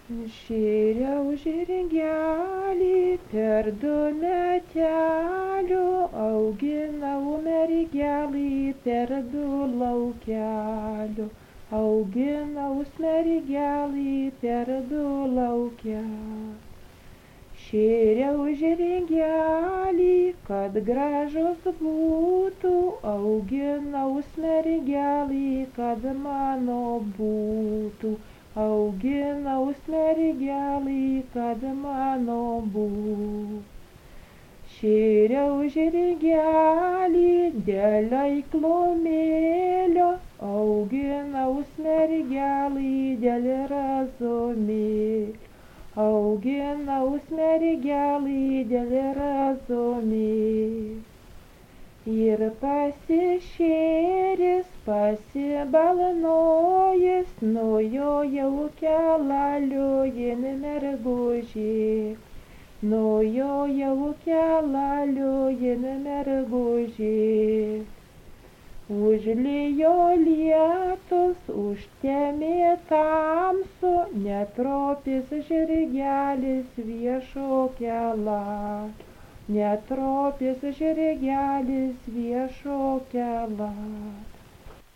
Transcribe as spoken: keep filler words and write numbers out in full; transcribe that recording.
Šėriau žirgelį per du metelių, auginau mergelį per du laukelių, auginau mergelį per du laukelių. Šėriau žirgelį, kad gražus būtų, auginau mergelį, kad mano būtų. Auginau mergelį, kad mano būtų. Šėriau žirgelį dėl eiklumėlio, auginau mergelį dėl razumėlio, auginau mergelį dėl razumėlio. Ir pasišėris, pasibalnojęs, nujojau kelaliujin mergužė, nujojau kelaliujin mergužė. Užlijo lietus, užtemė tamsu, netropis žirgelis viešo kelio. Netropis žirgelis viešo kelio.